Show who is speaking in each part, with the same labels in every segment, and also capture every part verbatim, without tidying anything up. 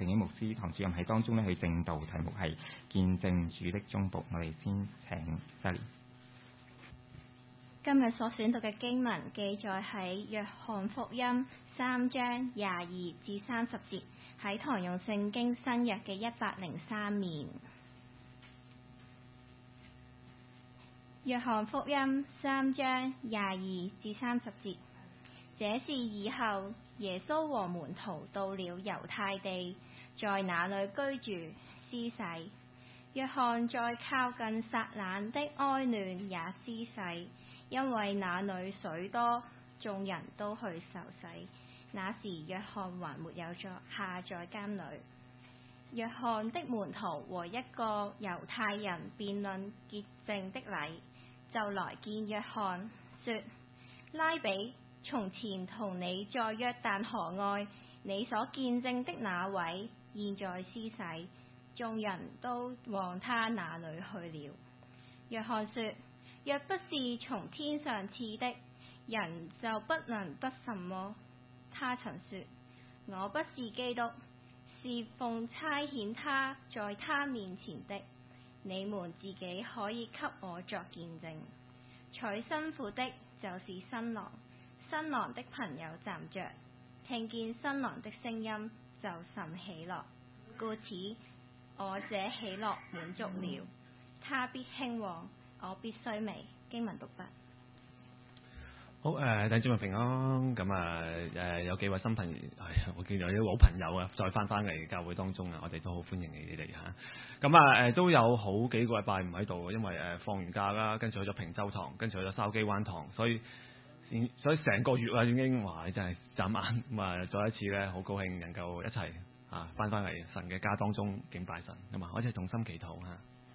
Speaker 1: 聖經牧師唐主任喺當中咧去證道，題目係見證主的忠僕。我哋先請 Sally。
Speaker 2: 今日所選讀嘅經文記載喺約翰福音三章廿二至三十節，喺唐用聖經新約嘅一百零三面。約翰福音三章廿二至三十節，這事以後，耶穌和門徒到了猶太地，在那裏居住施洗。約翰在靠近撒冷的哀嫩也施洗，因為那裏水多，眾人都去受洗。那時約翰還沒有在下在監裏。約翰的門徒和一個猶太人辯論潔淨的禮，就來見約翰，說：拉比，從前同你在約旦河外，你所見證的那位，現在施洗，眾人都往他那裏去了。約翰說：若不是從天上賜的，人就不能得什麼。他曾說：我不是基督，是奉差遣他在他面前的。你們自己可以給我作見證。娶新婦的就是新郎，新郎的朋友站着，聽見新郎的聲音就甚喜樂，故此我這喜樂滿足了。他必興旺，我必衰微。經文讀畢。
Speaker 3: 好誒，弟兄姊妹平安。咁啊誒，有幾位新朋友，我見到有啲好朋友啊，再翻翻嚟教會當中啊，我哋都好歡迎你哋嚇。咁啊誒，都有好幾個禮拜唔喺度，因為誒放完假啦，跟住去咗平洲堂，跟住去咗筲箕灣堂，所以所以成個月啊已經哇，真係眨眼咁啊！再一次咧，好高興能夠一齊啊翻翻嚟神嘅家當中敬拜神咁啊！我一齊同心祈禱嚇。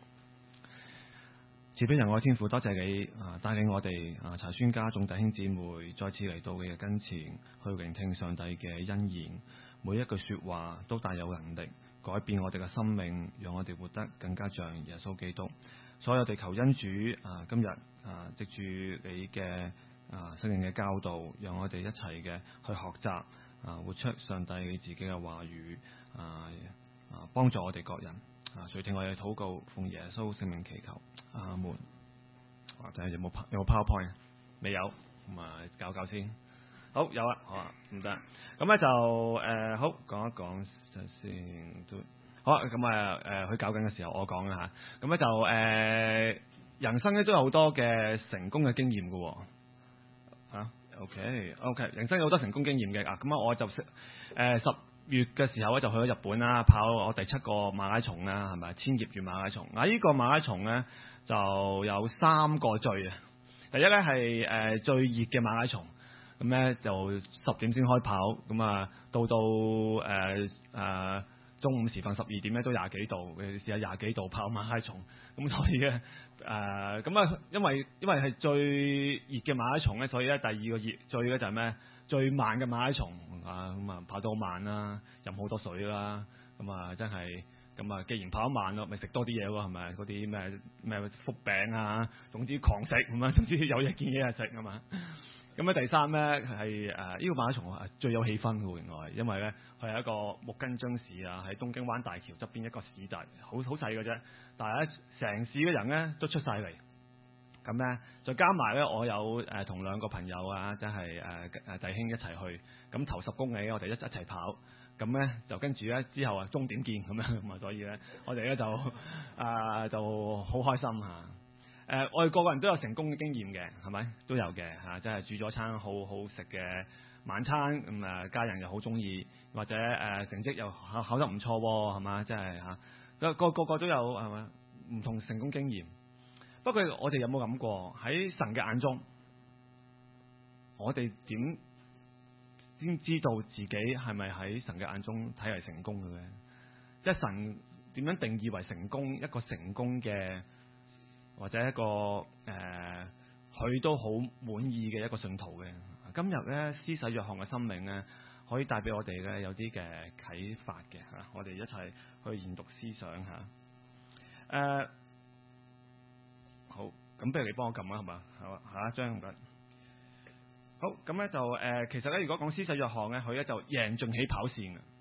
Speaker 3: 慈悲仁愛天父，多謝你啊，帶領我哋啊查宣家眾弟兄姊妹再次嚟到你嘅跟前，去聆聽上帝嘅恩言。每一句說話都帶有能力改變我哋嘅生命，讓我哋活得更加像耶穌基督。所以我哋求恩主啊，今日啊藉住你嘅啊聖靈嘅教導，讓我哋一齊嘅去學習啊，活出上帝你自己嘅話語啊啊，幫助我哋各人啊，垂聽我哋嘅禱告，奉耶穌聖名祈求。阿門。啊，睇下有冇有冇 PowerPoint？未有，咁啊搞搞先。好，有啊，好啊，唔得。咁咧就誒、呃、好講一講先都好啊。咁啊誒佢搞緊嘅時候，我講啦嚇。咁咧就誒、呃、人生咧都有好多嘅成功嘅經驗嘅喎。嚇 ，OK OK，人生有好多成功經驗嘅啊。咁啊我就識誒十月嘅時候咧就去咗日本啦，跑我第七個馬拉松啦，係咪千葉縣馬拉松？嗱、啊，呢、這個馬拉松咧就有三個最啊。第一咧係誒最熱嘅馬拉松，咁咧就十點先開跑，咁啊到到誒誒、呃呃、中午時分十二點咧都廿幾度，你試下廿幾度跑馬拉松，咁所以咧誒咁啊，因為因為係最熱嘅馬拉松咧，所以咧第二個熱最咧就係咩？最慢嘅馬拉松啊，咁啊跑到好慢啦，飲好多水啦，咁啊真係咁啊，既然跑得慢咯，咪食多啲嘢咯，係咪？嗰啲咩咩福餅啊，總之狂食咁啊，總之有嘢見嘢就食啊嘛。咁咧第三咧係誒呢個馬拉松係最有氣氛嘅，原來，因為咧佢係一個木根津市啊，喺東京灣大橋側邊一個市集，好好細嘅啫，但係咧成市嘅人咧都出晒嚟。咁咧，再加埋咧，我有誒同、呃、兩個朋友啊，即係誒誒弟兄一齊去。咁頭十公里，我哋一一齊跑。咁咧就跟住咧之後啊，終點見咁樣咁啊，所以咧我哋咧就啊、呃、就好開心嚇。誒、呃，我哋個個人都有成功嘅經驗嘅，係咪都有嘅嚇？即係煮咗餐好好食嘅晚餐，咁啊家人又好中意，或者誒、呃、成績又考考得唔錯喎，係嘛？即係嚇個個個個都有係咪唔同成功經驗？不過我哋有冇諗過喺神嘅眼中，我哋點先知道自己係咪喺神嘅眼中睇嚟成功嘅咧？即係神點樣定義為成功？一個成功嘅或者一個誒，佢、呃、都好滿意嘅一個信徒嘅。今日咧，施洗約翰嘅生命咧，可以帶俾我哋咧有啲嘅啟發嘅嚇。我哋一齊去研讀思想嚇。誒、呃。好，咁不如你幫我撳啦，係嘛？好啊，下一張唔該。好，咁咧就誒、呃，其實咧，如果講施洗約翰咧，佢咧就贏盡起跑線嘅，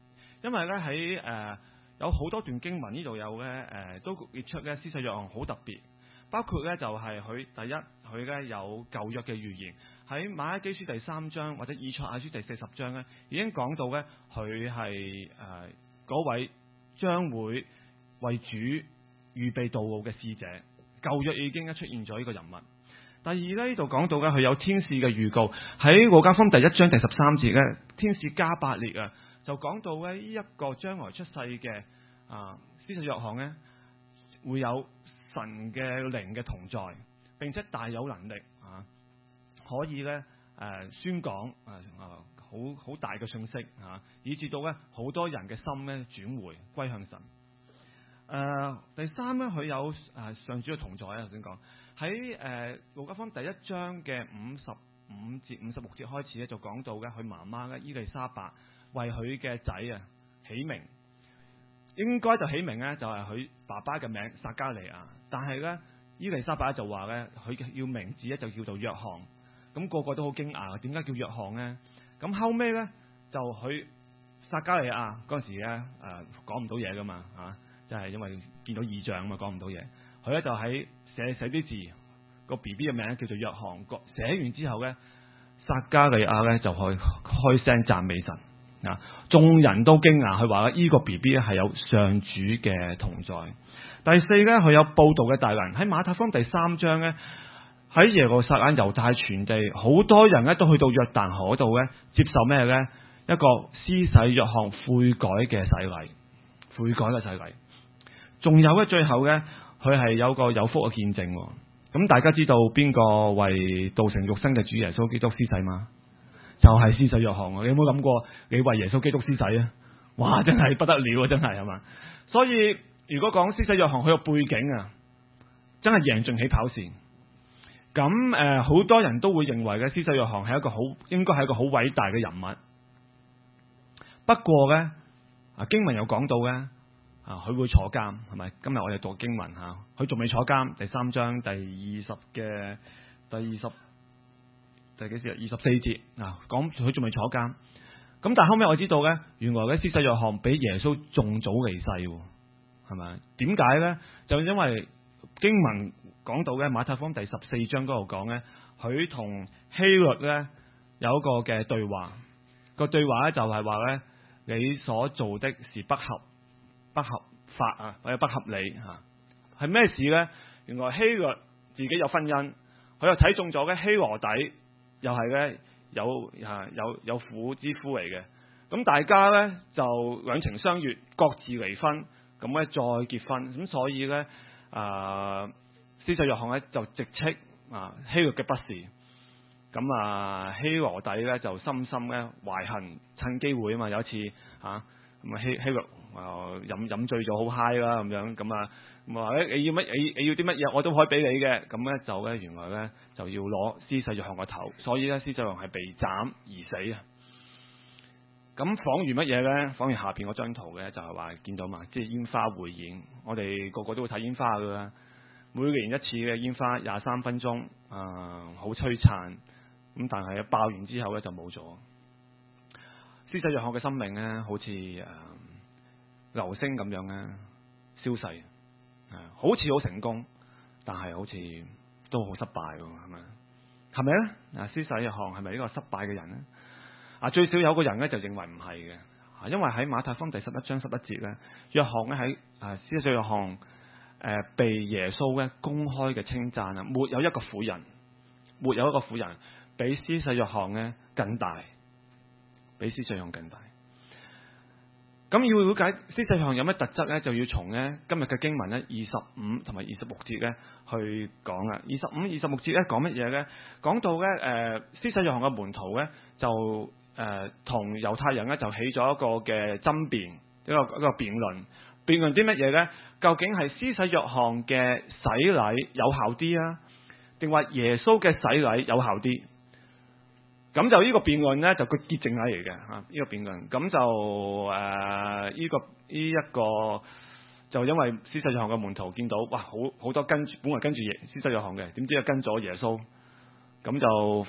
Speaker 3: 因為咧喺誒有好多段經文呢度有咧誒、呃、都列出咧施洗約翰好特別，包括咧就係、是、佢第一佢咧有舊約嘅預言，喺馬拉基書第三章或者以賽亞書第四十章咧已經講到咧佢係誒嗰位將會為主預備道路嘅使者，舊約已經一出現咗呢個人物。第二咧呢度講到咧佢有天使嘅預告，喺路加福音第一章第十三節咧，天使加百列啊，就講到咧呢一個將來出世嘅啊施洗約翰咧會有神嘅靈嘅同在，並且大有能力啊，可以咧誒、呃、宣講啊啊好好大嘅信息啊，以至到咧好多人嘅心咧轉回歸向神。誒、呃、第三咧佢有誒、呃、上主嘅同在啊，頭先講。喺誒路加福音第一章嘅五十五節五十六節開始咧，就講到嘅佢媽媽咧伊麗莎白為佢嘅仔啊起名，應該就起名咧就係佢爸爸嘅名撒加利亞，但係咧伊麗莎白就話咧佢要名字咧就叫做約翰，咁、那個個都好驚訝，點解叫約翰咧？咁後尾咧就佢撒加利亞嗰陣時咧誒講唔到嘢噶嘛嚇，就係、是、因為見到異象啊嘛，講唔到嘢，佢咧就喺寫寫啲字，個 B B 嘅名叫做約翰。寫完之後咧，撒加利亞咧就去開聲讚美神啊！眾人都驚訝，佢話咧呢個 B B 咧係有上主嘅同在。第四咧，佢有報道嘅大能。喺馬太福音第三章咧，喺耶路撒冷猶太全地，好多人咧都去到約旦河度咧接受咩咧？一個施洗約翰悔改嘅洗禮，悔改嘅洗禮。仲有咧，最後咧。佢係有個有福嘅見證，咁大家知道邊個為道成肉身嘅主耶穌基督施洗嗎？就係、是、施洗約翰。你有冇諗過你為耶穌基督施洗啊？哇，真係不得了啊！真係係嘛？所以如果講施洗約翰佢個背景啊，真係贏盡起跑線。咁誒，好、呃、多人都會認為嘅施洗約翰係一個好，應該係一個好偉大嘅人物。不過咧，啊經文有講到咧。啊！佢會坐監係咪？今日我哋讀經文嚇，佢仲未坐監。第三章第二十嘅第二十第幾節？二十四節啊，講佢仲未坐監。咁但係後尾我知道咧，原來咧施洗約翰比耶穌仲早離世，係咪？點解咧？就因為經文講到嘅馬太福音第十四章嗰度講咧，佢同希律咧有一個嘅對話。個對話咧就係話咧，你所做的是不合。不合法啊，或者不合理嚇，係咩事咧？原來希律自己有婚姻，佢又睇中咗嘅希羅底，又係咧有嚇有有婦之夫嚟嘅。咁大家咧就兩情相悅，各自離婚，咁咧再結婚。咁所以咧啊，施洗約翰咧就直斥啊希律嘅不是。咁啊希羅底咧就深深咧懷恨，趁機會啊嘛，有一次嚇咁啊希希律。啊！飲飲醉咗好嗨啦咁樣咁啊，咁話咧你要乜你你要啲乜嘢我都可以俾你嘅，咁咧就咧原來咧就要攞施洗約翰個頭，所以咧施洗約翰係被斬而死啊！咁仿如乜嘢咧？仿如下邊嗰張圖嘅就係話見到嘛，即係煙花匯演，我哋個個都會睇煙花噶啦，每年一次嘅煙花廿三分鐘啊，好璀璨咁，但係爆完之後咧就冇咗。施洗約翰嘅生命咧，好似誒。流星咁樣咧消逝，啊，好似好成功，但係好似都好失敗喎，係咪？係咪咧？啊，施洗約翰係咪呢個失敗嘅人咧？啊，最少有個人咧就認為唔係嘅，啊，因為喺馬太福音第十一章十一節咧，約翰咧喺啊施洗約翰誒被耶穌咧公開嘅稱讚啊，沒有一個婦人，沒有一個婦人比施洗約翰咧更大，比施洗約翰更大。咁要了解施洗約翰有咩特質咧，就要從咧今日嘅經文咧二十五同埋二十六節咧去講啦。二十五、二十六節咧講乜嘢咧？講到咧誒施洗約翰嘅門徒咧就誒同猶太人咧就起咗一個嘅爭辯，一個一個辯論，辯論啲乜嘢咧？究竟係施洗約翰嘅洗禮有效啲啊，定話耶穌嘅洗禮有效啲？咁就呢個辯論咧就個潔淨禮嚟嘅嚇，呢、這個辯論咁就誒呢、呃這個呢一、這個就因為施洗約翰嘅門徒見到哇好好多跟住本來跟住耶施洗約翰嘅，點知又跟咗耶穌，咁就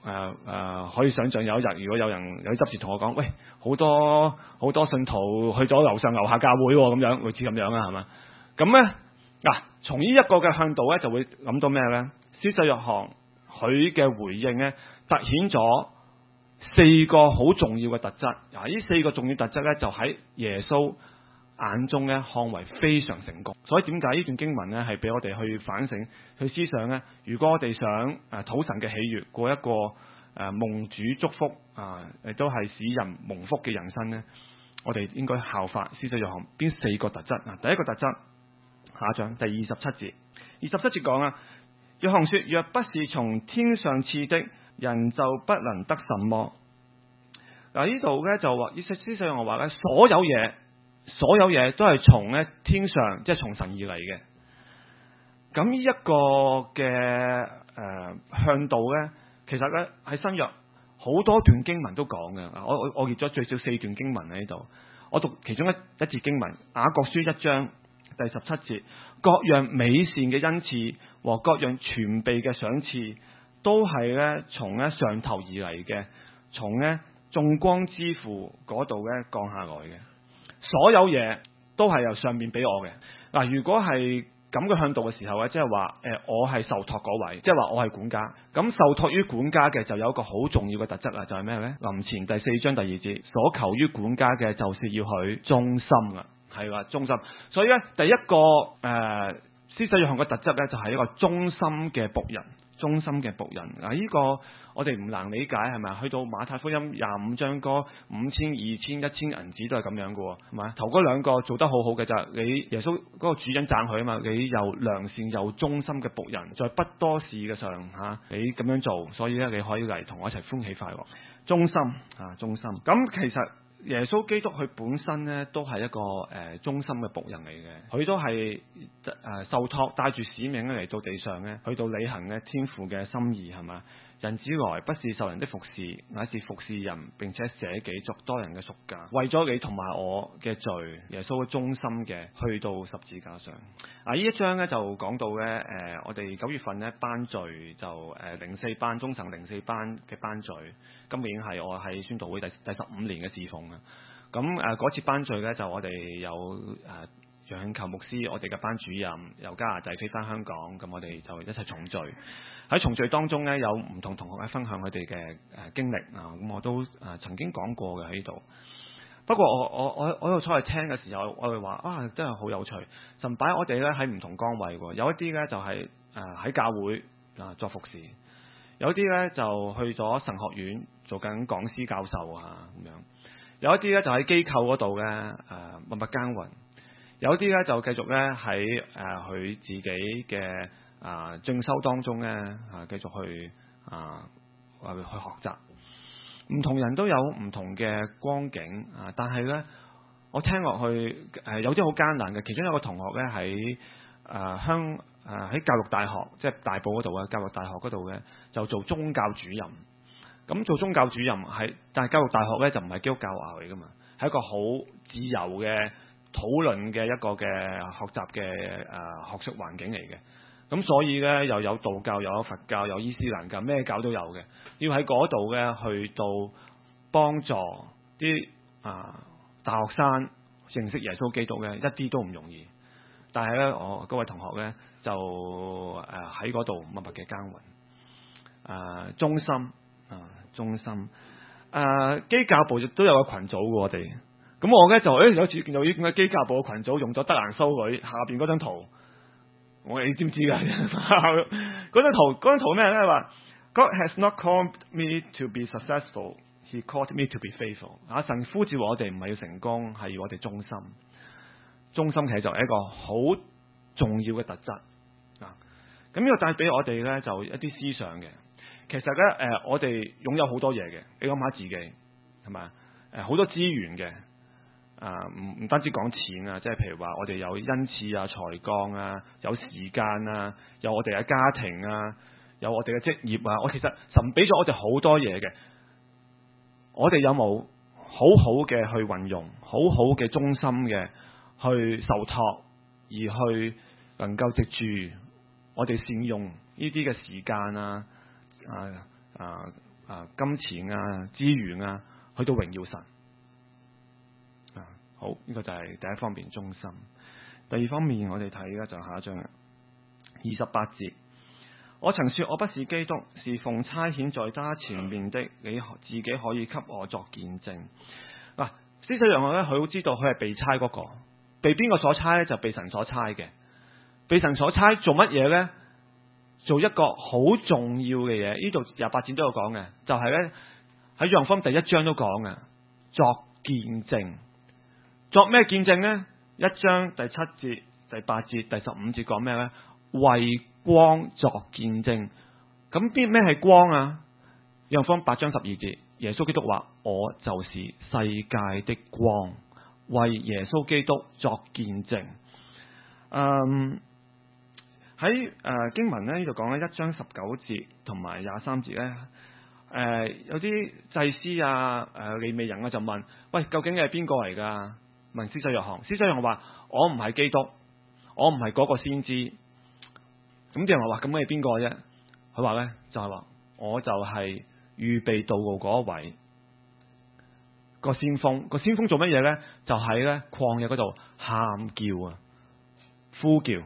Speaker 3: 誒誒可以想象有一日，如果有人有啲執事同我講，喂，好多好多信徒去咗樓上樓下教會咁樣，類似咁樣啊，係嘛？咁咧嗱，從呢一個嘅向度咧，就會諗到咩咧？施洗約翰佢嘅回應咧，凸顯咗四個好重要嘅特質。嗱，呢四個重要特質咧，就喺耶穌眼中咧看為非常成功。所以點解呢段經文咧係俾我哋去反省、去思想咧？如果我哋想誒討神嘅喜悅，過一個誒、呃、蒙主祝福啊，亦、呃、都係使人蒙福嘅人生咧，我哋應該效法施洗約翰邊四個特質啊？第一個特質，下一章第二十七節，二十七節講啊，約翰說：若不是從天上賜的，人就不能得什麼。嗱，呢度咧就話，施施洗約翰話咧，所有嘢。所有嘢都係從咧天上，即係從神而嚟嘅。咁呢一個嘅誒、呃、向度咧，其實咧喺新約好多段經文都講嘅。我我我列咗最少四段經文喺呢度。我讀其中一一節經文，雅各書一章第十七節，各樣美善嘅恩賜和各樣全備嘅賞賜，都係咧從咧上頭而嚟嘅，從咧眾光之父嗰度咧降下來嘅。所有嘢都係由上面俾我嘅。嗱，如果係咁嘅向度嘅時候咧，即係話誒，我係受託嗰位，即係話我係管家。咁受託於管家嘅就有一個好重要嘅特質啦，就係咩咧？林前第四章第二節，所求於管家嘅就是要佢忠心啦，係啦，忠心。所以咧，第一個誒施洗約翰嘅特質咧，就係一個忠心嘅僕人。忠心嘅僕人啊！呢、這個我哋唔難理解，係咪？去到馬太福音廿五章嗰五千、二千、一千銀子都係咁樣嘅喎，係嘛？頭嗰兩個做得好好嘅就係你耶穌嗰個主人讚佢啊嘛，你又良善又忠心嘅僕人，在不多事嘅上嚇、啊，你咁樣做，所以咧你可以嚟同我一齊歡喜快樂。忠心啊，忠心。咁其實耶穌基督佢本身咧都係一個誒、呃、忠心嘅僕人嚟嘅，佢都係誒、呃、受託帶住使命咧嚟到地上咧，去到履行咧天父嘅心意，係嘛？人子來不是受人的服侍，乃是服侍人，並且捨己作多人嘅贖價，為咗你同埋我嘅罪，耶穌忠心嘅去到十字架上。啊，呢一章咧就講到咧，誒、呃，我哋九月份咧班聚就誒零四班中層零四班嘅班聚，今年係我喺宣道會第第十五年嘅侍奉啊。咁誒嗰次班聚咧就我哋有誒。呃楊慶球牧師，我哋嘅班主任由加拿大飛翻香港，咁我哋就一齊重聚。喺重聚當中咧，有唔同同學咧分享佢哋嘅誒經歷啊，咁我都誒曾經講過嘅喺度。不過我我我我喺度坐嚟聽嘅時候，我會話啊，真係好有趣。神擺我哋咧喺唔同崗位喎，有一啲咧就係誒喺教會啊作服侍，有啲咧就去咗神學院做緊講師教授啊咁樣，有一啲咧就喺機構嗰度咧誒默默耕耘。有啲咧就繼續咧喺誒佢自己嘅啊進修當中咧啊繼續去啊去學習，唔同人都有唔同嘅光景啊，但係咧我聽落去誒有啲好艱難嘅，其中有一個同學咧喺誒香誒喺教育大學，即係大埔嗰度啊，教育大學嗰度咧就做宗教主任。咁做宗教主任係，但係教育大學咧就唔係基督教學嚟噶嘛，係一個好自由嘅討論嘅一個嘅學習嘅誒學術環境嚟嘅，咁所以咧又有道教，又有佛教，有伊斯蘭教，咩教都有嘅。要喺嗰度咧去到幫助啲啊大學生認識耶穌基督咧，一啲都唔容易。但係咧，我嗰位同學咧就誒喺嗰度默默嘅耕耘，誒忠心啊忠心誒基教部亦都有個群組嘅我哋。咁我咧就誒有次見到呢點解基教部嘅群組用咗德蘭修女下邊嗰張圖，我你知唔知㗎？嗰張圖嗰張圖咩咧？話 God has not called me to be successful, He called me to be faithful。啊，神呼召我哋唔係要成功，係要我哋忠心。忠心其實就係一個好重要嘅特質啊！咁呢個帶俾我哋咧就一啲思想嘅。其實咧誒、呃，我哋擁有好多嘢嘅，你諗下自己係咪？誒好多資源嘅。啊，唔唔單止講錢啊，即係譬如話我哋有恩賜啊、才幹啊、有時間啊、有我哋嘅家庭啊、有我哋嘅職業啊。我其實神俾咗我哋好多嘢嘅，我哋有冇好好嘅去運用，好好嘅忠心嘅去受託，而去能夠藉住我哋善用呢啲嘅時間啊、啊啊啊金錢啊資源啊去到榮耀神。啊好，呢、這個就係第一方面忠心。第二方面我哋睇咧就下一章二十八節。我曾說我不是基督，是奉差遣在他前面的，你自己可以給我作見證。嗱、啊，施洗約翰咧，佢好知道佢係被差嗰、那個，被邊個所差咧？就被神所差嘅。被神所差做乜嘢咧？做一個好重要嘅嘢。呢度廿八節都有講嘅，就係咧喺約翰福音第一章都講嘅，作見證。作咩見證咧？一章第七節、第八節、第十五節講咩咧？為光作見證。咁邊咩係光啊？約翰福音八章十二節，耶穌基督話：我就是世界的光，為耶穌基督作見證。嗯，喺誒、呃、經文咧呢度講咧一章十九節同埋廿三節咧，誒、呃、有啲祭司啊、誒、呃、利未人啊就問：喂，究竟你係邊個嚟㗎？問施洗約翰。施洗約翰話：我唔係基督，我唔係嗰個先知。咁啲人話：咁你係邊個啫？佢話咧就係、是、話我就係預備道路嗰一位個先鋒。個先鋒做乜嘢咧？就喺咧曠野嗰度喊叫啊，呼叫。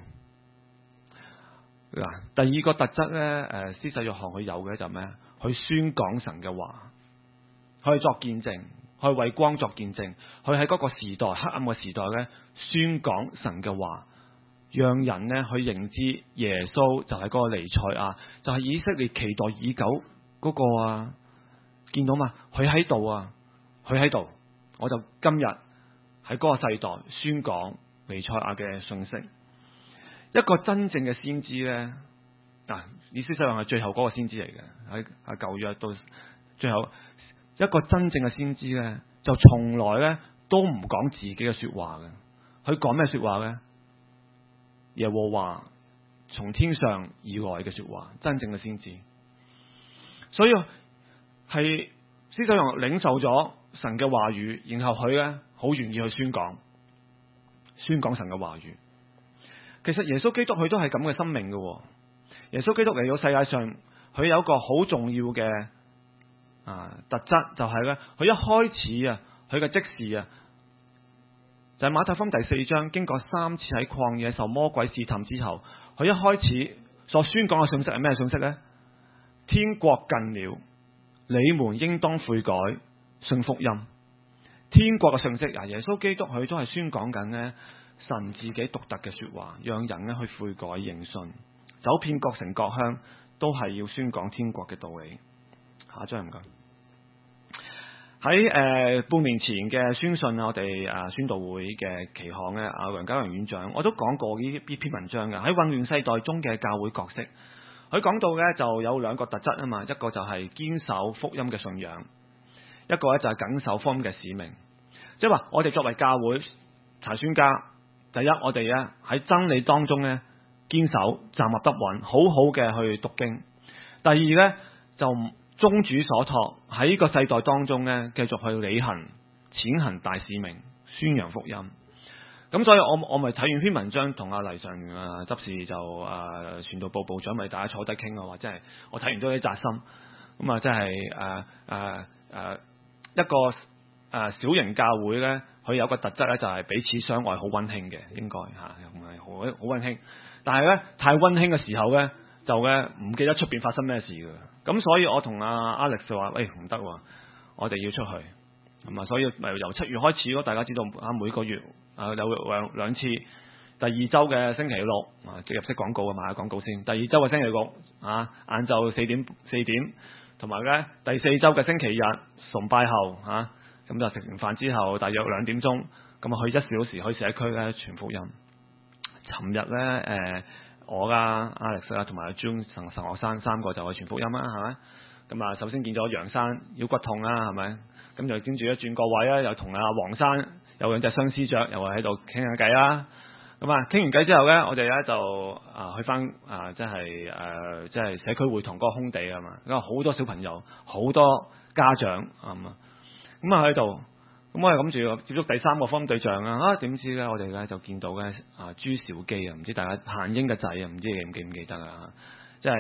Speaker 3: 嗱，第二個特質咧，誒，施洗約翰佢有嘅就咩？佢宣講神嘅話，佢作見證，佢為光作見證，佢喺嗰個時代黑暗嘅時代咧，宣講神嘅話，讓人咧去認知耶穌就係嗰個彌賽亞，就係以色列期待已久嗰個啊！見到嘛？佢喺度啊，佢喺度，我就今日喺嗰個世代宣講彌賽亞嘅信息。一個真正嘅先知咧，嗱，以施洗約翰係最後嗰個先知嚟嘅，喺喺舊約到最後一個真正嘅先知咧，就從來咧都唔講自己嘅說話嘅。佢講咩說話咧？耶和華從天上而來嘅說話，真正嘅先知。所以係施洗約翰領受咗神嘅話語，然後佢咧好願意去宣講，宣講神嘅話語。其實耶穌基督佢都係咁嘅生命嘅。耶穌基督嚟到世界上，佢有一個好重要嘅啊特質，就係咧，佢一開始啊，佢嘅職事啊，就係馬太福音第四章，經過三次喺曠野受魔鬼試探之後，佢一開始所宣講嘅信息係咩信息咧？天國近了，你們應當悔改，信福音。天國嘅信息啊，耶穌基督佢都係宣講緊咧。神自己獨特嘅說話，讓人咧去悔改認信，走遍各城各鄉，都係要宣講天國嘅道理。下一張唔該。喺誒、呃、半年前嘅宣信，我哋啊宣道會嘅期刊咧，阿梁家榮院長，我都講過呢呢篇文章嘅。喺混亂世代中嘅教會角色，佢講到咧就有兩個特質啊嘛，一個就係堅守福音嘅信仰，一個咧就係謹守福音嘅使命。即係話我哋作為教會查宣家。第一，我哋咧喺真理當中咧堅守站立得穩，好好嘅去讀經。第二咧就宗主所託喺呢個世代當中咧繼續去履行踐行大使命，宣揚福音。咁所以我我咪睇完篇文章，同阿黎常啊執事就誒傳道部部長咪大家坐低傾啊，話真係我睇完都有啲扎心。咁啊，真係誒誒誒一個誒、呃、小型教會咧。佢有個特質咧，就係彼此相愛，好溫馨嘅，應該嚇，唔係好好溫馨。但係咧，太溫馨嘅時候咧，就咧唔記得出邊發生咩事㗎。咁所以我同阿 Alex 就話：喂，唔得喎，我哋要出去。咁啊，所以咪由七月開始咯。大家知道啊，每個月啊有兩兩次。第二週嘅星期六啊，入息廣告啊，買下廣告先。第二週嘅星期六啊，晏晝四點四點，同埋咧第四週嘅星期日崇拜後嚇。啊咁就食完飯之後，大約兩點鐘，咁啊去一小時去社區咧傳福音。尋日咧，誒、呃、我啦、Alex 啦，同埋阿 June 神神學生三個就去傳福音啦，係咪？咁啊，首先見咗楊生腰骨痛啦，係咪？咁就跟住一轉個位啦，又同阿黃生有兩隻相思雀，又係喺度傾下偈啦。咁啊，傾完偈之後咧，我哋咧就啊去翻啊，即係誒，即係社區會堂嗰個空地啊嘛，因為好多小朋友，好多家長啊嘛。咁啊喺度，咁我係諗住接觸第三個福音對象啊！啊點知咧，我哋咧就見到咧啊朱兆基啊，唔知大家限英嘅仔啊，唔知你記唔記唔記得啊？即係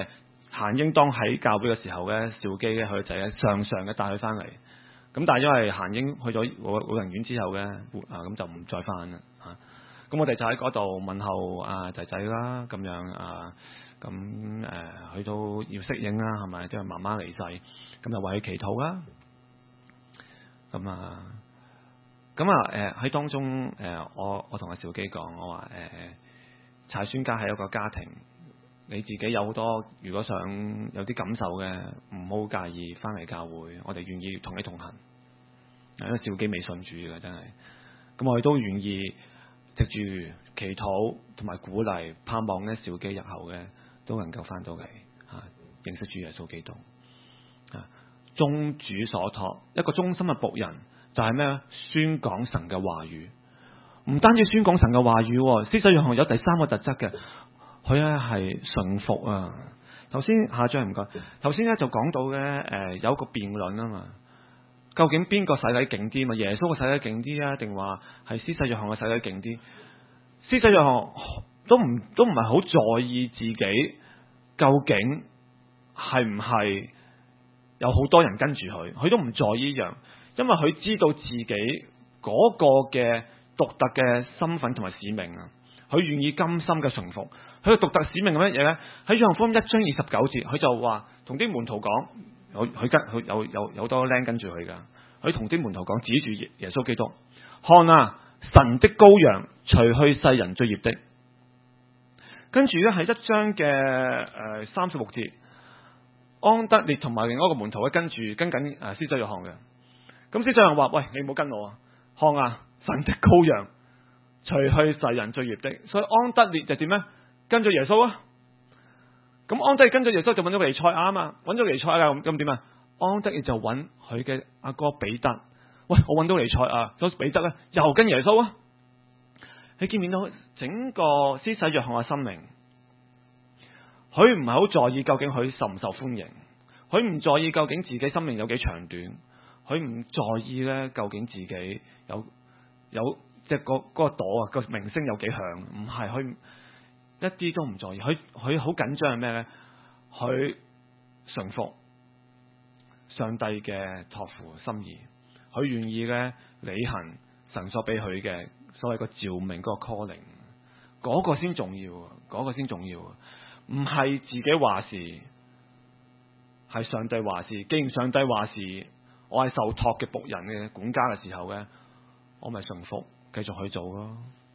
Speaker 3: 閒英當喺教會嘅時候咧，兆基咧佢個仔咧常常嘅帶佢翻嚟。咁但係因為閒英去咗老老人院之後咧，啊咁就唔再翻啦嚇。咁我哋就喺嗰度問候啊仔仔啦，咁樣啊，咁誒佢都要適應啦，係咪？即係媽媽離世，咁就為佢祈禱啦。咁啊，咁啊誒喺當中誒，我我同阿兆基講，我話誒柴宣家係一個家庭。你自己有好多，如果想有啲感受嘅，唔好介意翻嚟教會，我哋願意同你同行。因為兆基未信主嘅，真係，咁我哋都願意藉住祈禱同埋鼓勵，盼望咧兆基日後嘅都能夠翻到嚟啊，認識主耶穌基督啊，忠主所託，一個忠心嘅僕人就係咩咧？宣講神嘅話語，唔單止宣講神嘅話語，施洗約翰有第三個特質嘅。佢咧係順服啊！頭先下章唔該，頭先咧就講到咧誒有個辯論啊嘛，究竟邊個洗禮勁啲嘛？耶穌嘅洗禮勁啲啊，定話係施洗約翰嘅洗禮勁啲？施洗約翰都唔都唔係好在意自己究竟係唔係有好多人跟住佢，佢都唔在意一樣，因為佢知道自己嗰個嘅獨特嘅身份同埋使命啊，佢願意甘心嘅順服。佢嘅獨特使命係乜嘢咧？喺約翰福音一章二十九節，佢就話同啲門徒講，佢跟佢有有有好多僆跟住佢噶。佢同啲門徒講，指住耶耶穌基督，看啊，神的羔羊，除去世人罪孽的。跟住咧係一章嘅誒三十六節，安德烈同埋另一個門徒咧跟住跟緊誒施洗約翰嘅。咁施洗約翰話：喂，你唔好跟我啊！看啊，神的羔羊，除去世人罪孽的。所以安德烈就點咧？跟咗耶穌啊！咁安德烈跟咗耶穌就揾咗彌賽亞啊嘛，揾咗彌賽亞咁咁點啊？安德烈就揾佢嘅阿哥彼得，喂，我揾到彌賽亞，咁彼得咧又跟耶穌啊！你見唔見到整個施洗約翰嘅生命？佢唔係好在意究竟佢受唔受歡迎，佢唔在意究竟自己生命有幾長短，佢唔在意咧究竟自己有有即係嗰嗰個朵啊個名聲有幾響，唔係佢。一啲都唔在意，佢佢好緊張係咩咧？佢順服上帝嘅託付心意，佢願意咧履行神所俾佢嘅所謂個召命嗰個 calling，嗰個先重要，嗰個先重要，唔係自己話事，係上帝話事。既然上帝話事，我係受託嘅僕人嘅管家嘅時候咧，我咪順服，繼續去做咯。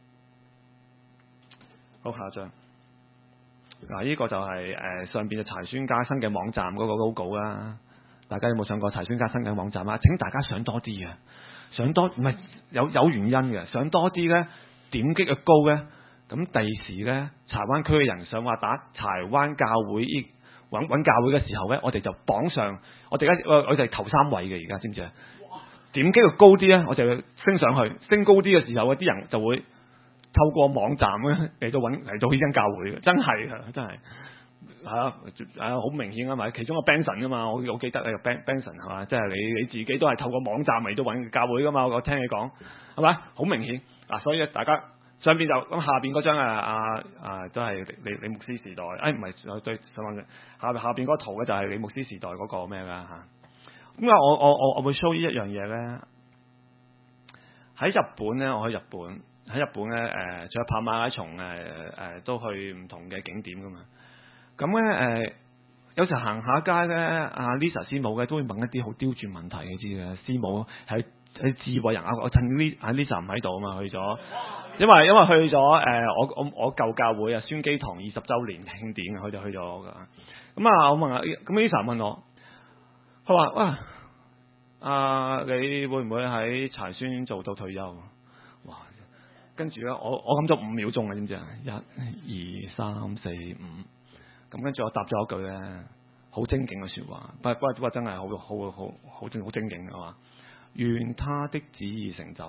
Speaker 3: 好，下張嗱，呢個就係、是、誒、呃、上邊嘅柴宣家新嘅網站嗰個 logo 啦。大家有冇上過柴宣家新嘅網站啊？請大家上多啲啊！上多唔係有有原因嘅，上多啲咧，點擊嘅高咧，咁第時咧，柴灣區嘅人想話打柴灣教會依揾揾教會嘅時候咧，我哋就榜上，我哋而家我哋係頭三位嘅，而家知唔知啊？點擊嘅高啲咧，我就要升上去，升高啲嘅時候，啲人就會透過網站咧嚟到揾嚟到呢間教會嘅，真係啊，真係係啊，啊好明顯啊嘛，其中個 Benson 噶嘛，我我記得啊 Ben Benson 係嘛，即係你你自己都係透過網站嚟到揾教會噶嘛，我聽你講係咪？好明顯啊，所以大家上邊就咁下邊嗰張啊啊啊都係李李牧師時代，誒唔係對上邊下下邊嗰個圖嘅就係李牧師時代嗰個咩啦嚇。咁啊我我我我會 show 呢一樣嘢咧，喺日本咧，我去日本喺日本咧誒、呃，除咗跑馬拉松誒誒、呃，都去唔同嘅景點噶嘛。咁咧誒，有時行下街咧，阿 Lisa 師母嘅都會問一啲好刁鑽問題，你知嘅。師母係係智慧人啊，我趁 Lisa 唔喺度啊嘛，去咗，因為因為去咗誒、呃，我我我舊教會啊，宣基堂二十週年慶典，佢就去咗噶。咁啊，我問下，咁 Lisa 問我，佢話哇，啊你會唔會喺柴宣做到退休？哇！跟住咧，我我諗咗五秒鐘啊，知唔知啊？一、二、三、四、五。咁跟住我答咗一句咧，好精警嘅說話，不不不過真係好好好好正好精警嘅話，願他的旨意成就。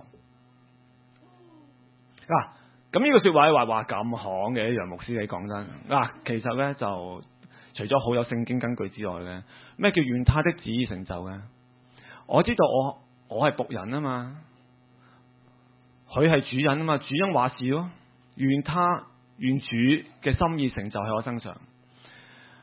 Speaker 3: 嗱、啊，咁呢個說話話話咁行嘅，楊牧師你講真，嗱、啊，其實咧就除咗好有聖經根據之外咧，咩叫願他的旨意成就咧？我知道我我係僕人啊嘛，佢係主人啊嘛，主人話事咯，願他願主嘅心意成就喺我身上。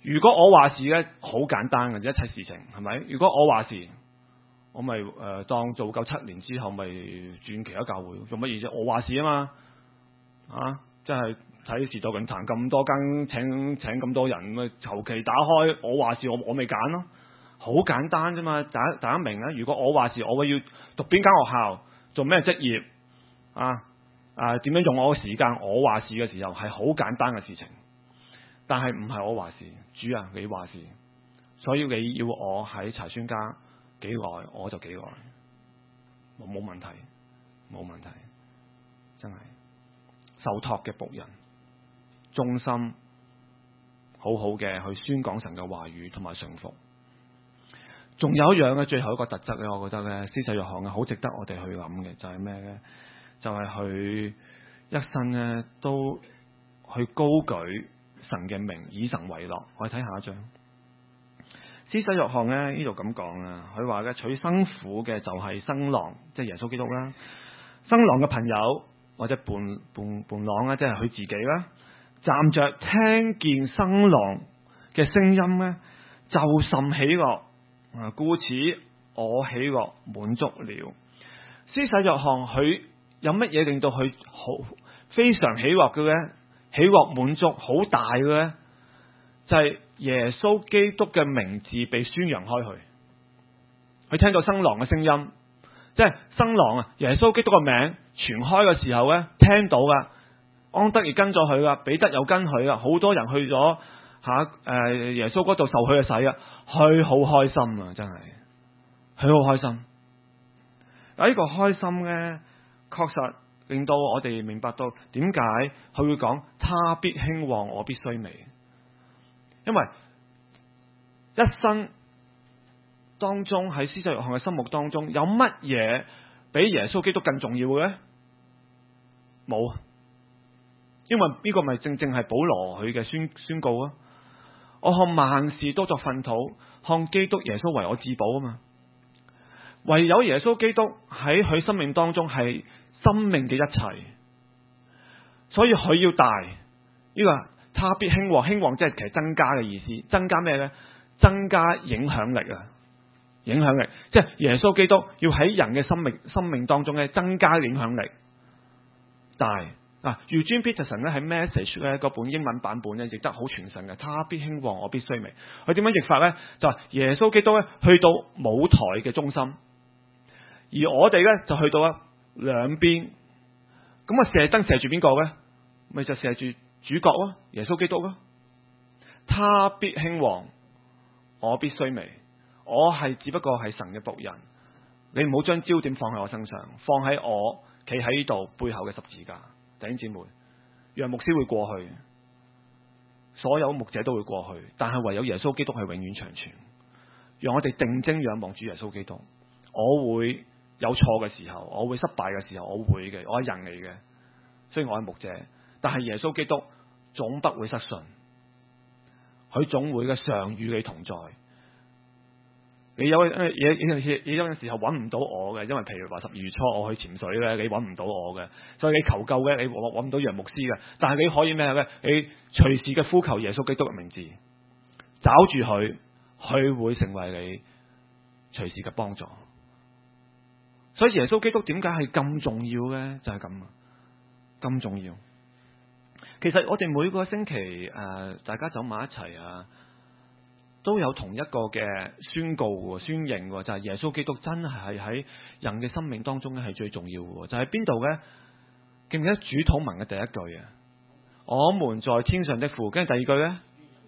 Speaker 3: 如果我話事咧，好簡單嘅一切事情，係咪？如果我話事，我咪誒、呃、當做夠七年之後，咪轉其他教會做乜嘢啫？我話事啊嘛，啊，即係睇時代論壇咁多間請請咁多人，咪求其打開我話事，我我咪揀咯，好簡單啫嘛。大家大家明啊？如果我話事，我會要讀邊間學校，做咩職業啊？啊點樣用我嘅時間？我話事嘅時候係好簡單嘅事情，但係唔係我話事，主啊你話事，所以你要我喺查宣家幾耐我就幾耐，冇冇問題，冇問題，真係受託嘅僕人，忠心好好嘅去宣講神嘅話語同埋順服。仲有一樣嘅最後一個特質咧，我覺得咧，施洗約翰嘅好值得我哋去諗嘅就係咩咧？就係、是、佢一生咧都去高舉神嘅名，以神為樂。我哋睇下一章。施洗約翰咧呢度咁講啊，佢話嘅娶新婦嘅就係新郎，即係耶穌基督啦。新郎嘅朋友或者伴伴伴郎咧，即係佢自己啦，站着聽見新郎嘅聲音咧，就甚喜樂。啊，故此我喜樂滿足了。施洗約翰佢有乜嘢令到佢好非常喜樂嘅咧？喜樂滿足好大嘅咧，就係、是、耶穌基督嘅名字被宣揚開去。佢聽到新郎嘅聲音，即係新郎啊，耶穌基督嘅名傳開嘅時候咧，聽到噶，安德亦跟咗佢噶，彼得又跟佢噶，好多人去咗吓誒耶穌嗰度受佢嘅洗啊，佢好開心啊，真係佢好開心。嗱，呢個開心咧，確實令到我哋明白到點解佢會講他必興旺，我必衰微。因為一生當中喺施洗約翰嘅心目當中，有乜嘢比耶穌基督更重要嘅咧？冇，因為呢個咪正正係保羅佢嘅宣宣告啊！我看萬事都作糞土，看基督耶穌為我至寶啊嘛！唯有耶穌基督喺佢生命當中係生命嘅一切，所以佢要大。呢個他必興旺，興旺即係其實增加嘅意思，增加咩呢？增加影響力啊！影響力，即係耶穌基督要喺人嘅生命生命當中咧增加影響力大。嗱，Eugene Peterson 咧喺 Message 咧嗰本英文版本咧譯得好傳神嘅，他必興旺，我必衰微。佢點樣譯法咧？就係耶穌基督咧去到舞台嘅中心，而我哋咧就去到啊兩邊。咁啊射燈射住邊個咧？咪就射住主角咯，耶穌基督咯。他必興旺，我必衰微。我係只不過係神嘅僕人，你唔好將焦點放喺我身上，放喺我企喺呢度背後嘅十字架。弟兄姊妹，讓牧師會過去，所有牧者都會過去，但係唯有耶穌基督係永遠長存。讓我哋定睛仰望主耶穌基督。我會有錯嘅時候，我會失敗嘅時候，我會嘅，我係人嚟嘅，所以我係牧者。但係耶穌基督總不會失信，佢總會嘅常與你同在。你有嘢嘢你有陣時候揾唔到我嘅，因為譬如話十二月初我去潛水咧，你揾唔到我嘅，所以你求救嘅，你揾唔到楊牧師嘅。但係你可以咩咧？你隨時嘅呼求耶穌基督嘅名字，找住佢，佢會成為你隨時嘅幫助。所以耶穌基督點解係咁重要咧？就係咁啊，咁重要。其實我哋每個星期誒、呃，大家走埋一齊啊，都有同一個嘅宣告、宣認，就係、是、耶穌基督真係喺人嘅生命當中咧係最重要嘅。就喺邊度咧？記唔記得主禱文嘅第一句啊？我們在天上的父，跟住第二句咧，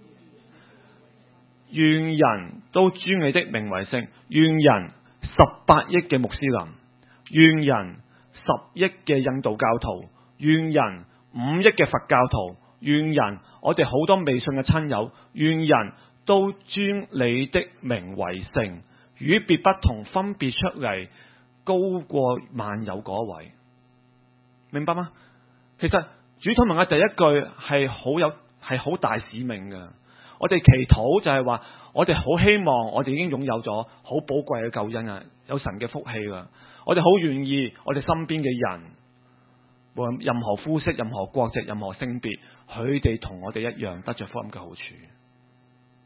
Speaker 3: 願人都尊你的名為聖，願人十八億嘅穆斯林，願人十億嘅印度教徒，願人五億嘅佛教徒，願人我哋好多未信嘅親友，願人都尊你的名為聖，與別不同，分別出嚟，高過萬有嗰位，明白嗎？其實主禱文嘅第一句係好有係好大使命嘅。我哋祈禱就係話，我哋好希望我哋已經擁有咗好寶貴嘅救恩啊，有神嘅福氣啦。我哋好願意，我哋身邊嘅人，無論任何膚色、任何國籍、任何性別，佢哋同我哋一樣得着福音嘅好處。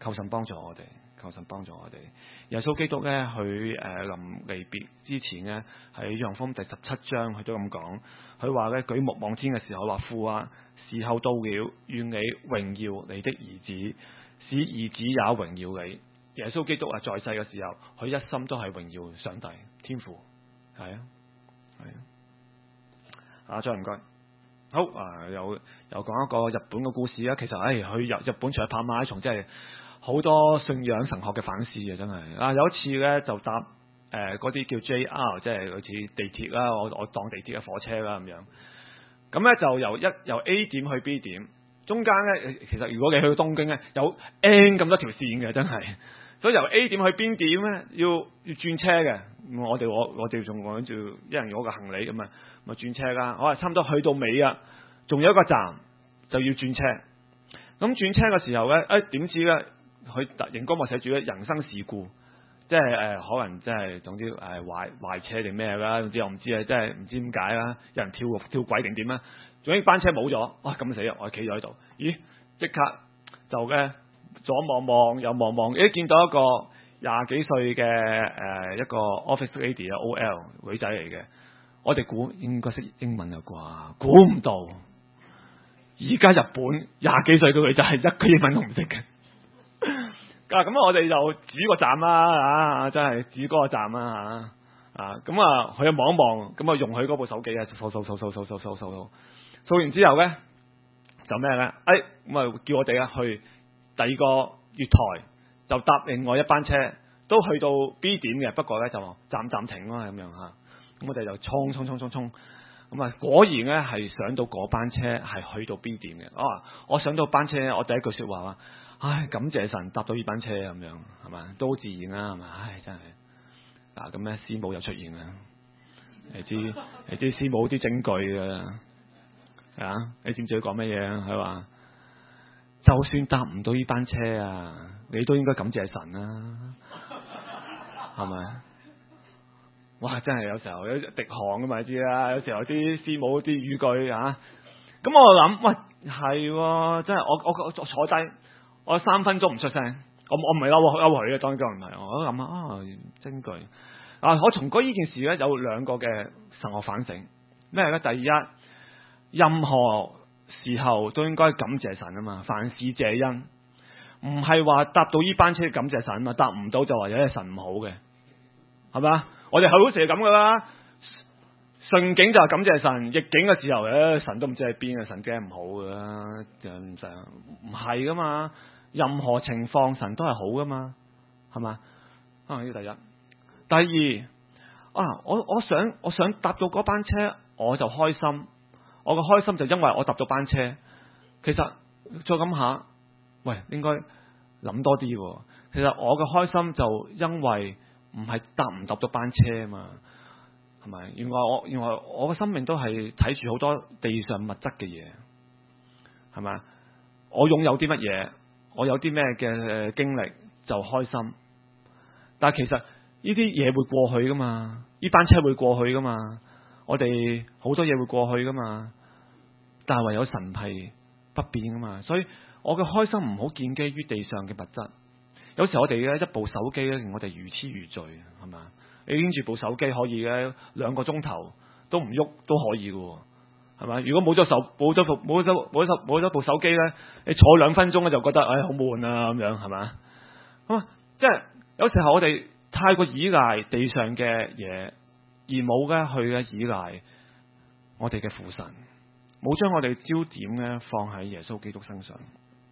Speaker 3: 求神幫助我哋，求神幫助我哋。耶穌基督咧，佢誒臨離別之前咧，喺約翰福音第十七章，佢都咁講，佢話咧舉目望天嘅時候，話父啊，時候到了，願你榮耀你的兒子，使兒子也榮耀你。耶穌基督啊，在世嘅時候，佢一心都係榮耀上帝天父，係啊，係啊。啊，再唔該。好啊，又又講一個日本嘅故事啊。其實誒、哎，去日日本除咗跑馬拉松，真係好多信仰神學嘅反思啊！真係啊，有一次咧就搭誒嗰啲叫 J R， 即係好似地鐵啦，我我當地鐵嘅火車啦咁樣。咁咧就由一由 A 點去 B 點，中間咧其實如果你去到東京咧，有 N 咁多條線嘅，真係。所以由 A 點去邊點咧，要要轉車嘅。我哋我我哋仲講住一人攞個行李咁啊，咪轉車啦。我話差唔多去到尾啊，仲有一個站就要轉車。咁轉車嘅時候咧，誒點知咧，佢突然間話寫住咧人身事故，即係誒、呃、可能即係總之誒壞壞車定咩啦，總之我唔知啊，即係唔知點解啦，有人跳跳軌定點啦，總之班車冇咗，哇咁死啊！我企咗喺度，咦即刻就咧左望望右望望，咦見到一個廿幾歲嘅誒一個 office lady 啊 O L 女仔嚟嘅，我哋估應該識英文啊啩，估唔到而家日本廿幾歲嘅女仔係一句英文都唔識嘅。啊咁我哋就指個站啦啊，真係指嗰個站啦嚇啊咁啊，佢又望一望，咁啊用佢嗰部手機啊掃掃掃掃掃掃掃掃掃完之後咧就咩咧？誒咁啊叫我哋啊去第二個月台就搭另外一班車，都去到 B 點嘅，不過咧就暫暫停咯咁樣嚇。咁我哋就衝衝衝衝衝，咁啊果然咧係上到嗰班車係去到 B 點嘅。啊，我上到班車，我第一句説話話：唉，感謝神搭到呢班車咁樣，係嘛都好自然啦，係嘛？唉，真係嗱咁咧，師母又出現啦。你知你知師母啲證據㗎啊？你知唔知佢講乜嘢啊？佢話：就算搭唔到呢班車啊，你都應該感謝神啦，係咪？哇！真係有時候有滴汗㗎嘛，你知啦。有時候啲師母啲語句啊，咁我諗喂係，真係我我我坐低，我三分鐘唔出聲，我我唔係嬲嬲佢嘅，當然唔係，我都諗下啊，證據啊！我從嗰呢件事咧有兩個嘅神學反省，咩咧？第一，任何時候都應該感謝神啊嘛，凡事謝恩，唔係話搭到呢班車感謝神啊嘛，搭唔到就話有啲神唔好嘅，係嘛？我哋好似係咁噶啦，順境就係感謝神，逆境嘅時候咧，神都唔知喺邊啊，神驚唔好噶啦，就唔使唔係噶嘛，任何情況神都係好噶嘛，係嘛？啊呢第一，第二啊，我我想我想搭到嗰班車，我就開心，我個開心就因為我搭到班車。其實再諗下，喂，應該諗多啲喎。其實我嘅開心就因為唔係搭唔搭到班車啊嘛，係咪？原來我原來我嘅生命都係睇住好多地上物質嘅嘢，係咪？我擁有啲乜嘢，我有啲咩嘅經歷就開心。但係其實呢啲嘢會過去噶嘛，呢班車會過去噶嘛，我哋好多嘢會過去噶嘛。但係唯有神係不變噶嘛，所以我嘅開心唔好建基於地上嘅物質。有時我哋咧一部手機咧，我哋如痴如醉，係嘛？你拎住部手機可以咧兩個鐘頭都唔喐都可以嘅，係咪？如果冇咗手冇咗部冇咗冇咗冇咗部手機咧，你坐兩分鐘咧就覺得唉好悶啊咁樣，係嘛？咁啊，即係有時候我哋太過依賴地上嘅嘢，而冇嘅去嘅依賴我哋嘅父神，冇將我哋焦點咧放喺耶穌基督身上。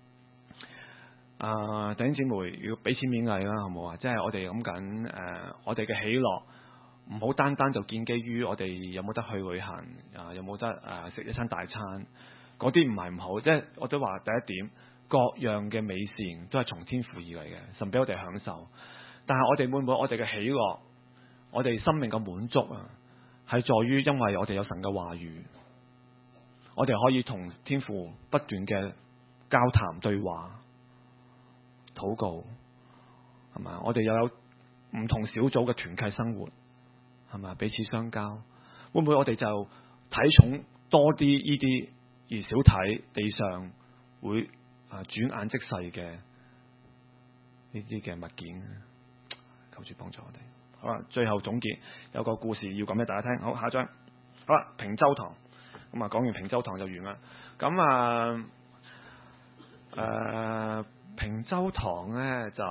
Speaker 3: 啊，弟兄姊妹，要俾錢勉勵啦，好唔好啊？即係我哋諗緊誒，我哋嘅喜樂唔好單單就建基於我哋有冇得去旅行啊，有冇得誒食一餐大餐，嗰啲唔係唔好。即係我都話第一點，各樣嘅美善都係從天父而嚟嘅，神俾我哋享受。但係我哋會唔會我哋嘅喜樂，我哋生命嘅滿足啊，係在於因為我哋有神嘅話語，我哋可以同天父不斷嘅交談對話。禱告係咪？我哋又有唔同小組嘅團契生活，係咪？彼此相交，會唔會我哋就睇重多啲呢啲，而少睇地上會啊轉眼即逝嘅呢啲嘅物件，求主幫助我哋。好啦，最後總結有個故事要講俾大家聽。好，下一張。好啦，平洲堂。咁啊，講完平洲堂就完啦。咁啊，誒、呃，平洲堂咧就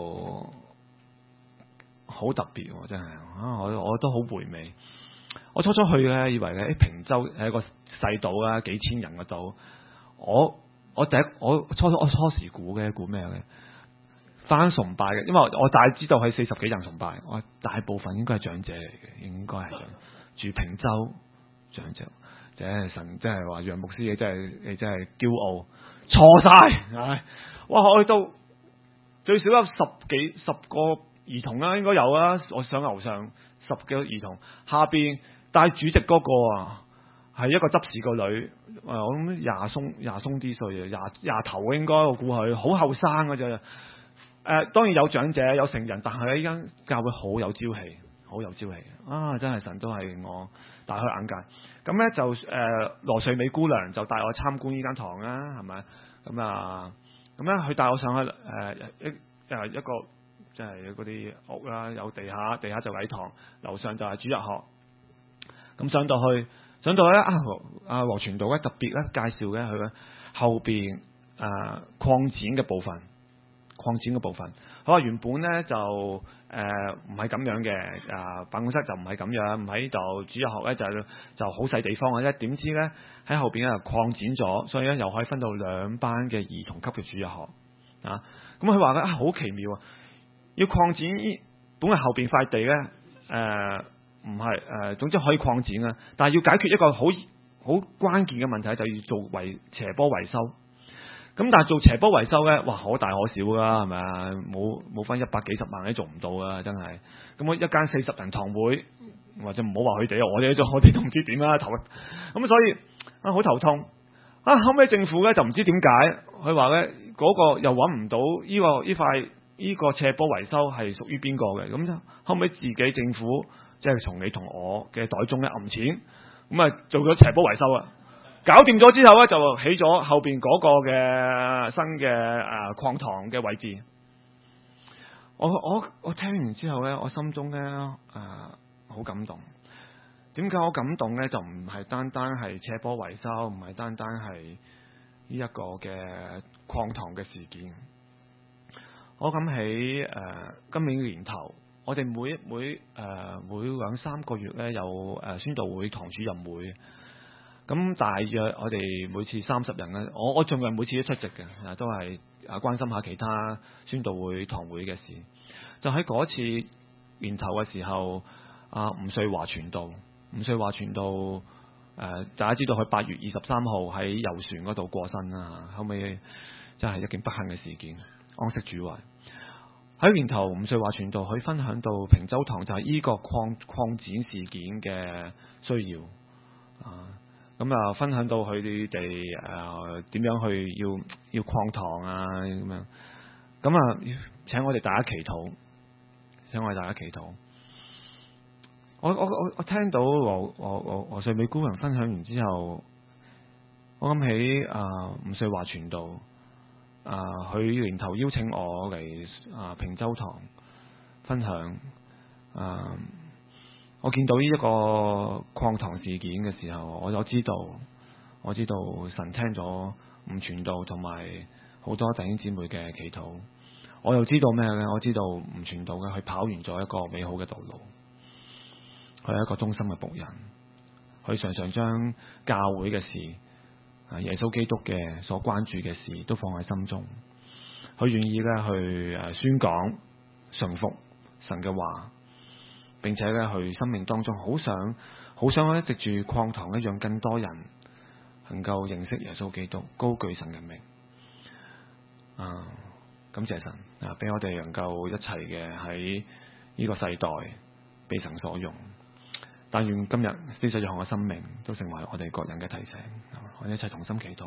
Speaker 3: 好特別喎，真係啊！我我都好回味。我初初去咧，以為咧，誒，平洲係一個細島啦，幾千人嘅島。我我第一我初初我初時估嘅估咩嘅？返崇拜嘅，因為我大知道係四十幾人崇拜，我大部分應該係長者嚟嘅，應該係住平洲長者。即係神，即係話楊牧師嘅，真係你真係驕傲，錯晒，唉！哇，去到最少有十幾十個兒童啦，應該有啊！我上樓上十幾個兒童，下邊帶主席嗰個啊，係一個執事個女，誒，我諗廿鬆廿鬆啲歲啊，廿廿頭應該，我估佢好後生嘅啫。誒、呃，當然有長者有成人，但係呢間教會好有朝氣，好有朝氣啊！真係神都係我大開眼界。咁咧就誒、呃、羅瑞美姑娘就帶我參觀呢間堂啦，係咪？咁啊，咁咧佢帶我上去誒、呃、一誒一個即係嗰啲屋啦，有地下，地下就禮堂，樓上就係主日學。咁上到去，上到去咧啊，阿黃傳道咧特別咧介紹嘅佢咧後邊誒擴展嘅部分，擴展嘅部分。佢話原本咧就誒唔係咁樣嘅，啊、呃、辦公室就唔係咁樣，唔喺度主日學咧就就好細地方嘅啫。點知咧喺後邊咧擴展咗，所以咧又可以分到兩班嘅兒童級嘅主日學啊。咁佢話咧啊好奇妙啊，要擴展本來後邊塊地咧誒唔係誒，總之可以擴展啊，但係要解決一個好好關鍵嘅問題，就要做維斜坡維修。咁但係做斜坡維修咧，哇可大可小噶，係咪啊？冇冇翻一百幾十萬你做唔到啊！真係。咁我一間四十人堂會，或者唔好話佢哋，我哋做我哋都唔知點啦頭。咁所以啊好頭痛啊！後尾政府咧就唔知點解，佢話咧嗰個又揾唔到呢、這個呢塊呢個斜坡維修係屬於邊個嘅？咁就後尾自己政府即係從你同我嘅袋中咧揞錢，咁啊做咗斜坡維修啊！搞掂咗之後咧，就起咗後邊嗰個嘅新嘅誒礦堂嘅位置。我我我聽完之後咧，我心中咧誒好感動。點解我感動咧？就唔係單單係斜坡維修，唔係單單係呢一個嘅礦堂嘅事件。我諗起誒、呃、今年年頭，我哋每每誒、呃、每兩三個月咧有誒宣道會堂主任會。咁大約我哋每次三十人咧，我我盡量每次都出席嘅，都係啊關心下其他宣道會堂會嘅事。就喺嗰次年頭嘅時候，啊吳瑞華傳道，吳瑞華傳道誒、呃，大家知道佢八月二十三號喺遊船嗰度過身啦，後尾真係一件不幸嘅事件，安息主懷。喺年頭吳瑞華傳道，佢分享到平洲堂就係呢個擴擴展事件嘅需要啊。咁啊，分享到佢哋誒點樣去要要擴堂啊咁樣，咁啊請我哋大家祈禱，請我哋大家祈禱。我我我我聽到羅羅羅羅瑞美姑娘分享完之後，我諗起啊吳瑞華傳道啊，佢年頭邀請我嚟啊平洲堂分享啊。我見到呢一個礦堂事件嘅時候，我就知道，我知道神聽咗吳傳道同埋好多弟兄姊妹嘅祈禱。我又知道咩呢？我知道吳傳道嘅佢跑完咗一個美好嘅道路，佢係一個忠心嘅僕人，佢常常將教會嘅事、啊耶穌基督嘅所關注嘅事都放喺心中，佢願意咧去誒宣講、順服神嘅話。並且咧，佢生命當中好想、好想咧，藉住礦堂咧，讓更多人能夠認識耶穌基督，高舉神嘅名。啊，感謝神啊，俾我哋能夠一齊嘅喺呢個世代被神所用。但願今日施洗約翰嘅生命都成為我哋各人嘅提醒。我哋一齊同心祈禱。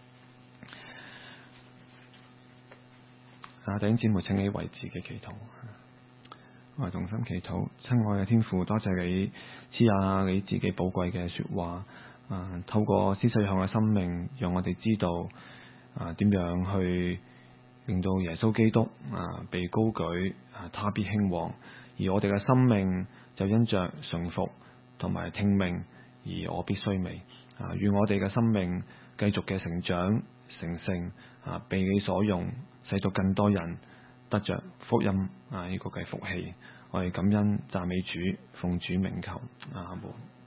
Speaker 3: 啊，弟兄姊妹，請你為自己祈禱。我係同心祈禱，親愛嘅天父，多謝你賜下你自己寶貴嘅說話，啊，透過施洗約翰嘅生命，讓我哋知道啊點樣去令到耶穌基督啊被高舉，啊他必興旺，而我哋嘅生命就因着順服同埋聽命而我必衰微。啊，願我哋嘅生命繼續嘅成長成聖，啊被你所用，使到更多人得着福音啊呢個嘅福氣。我哋感恩讚美主，奉主名求，阿門。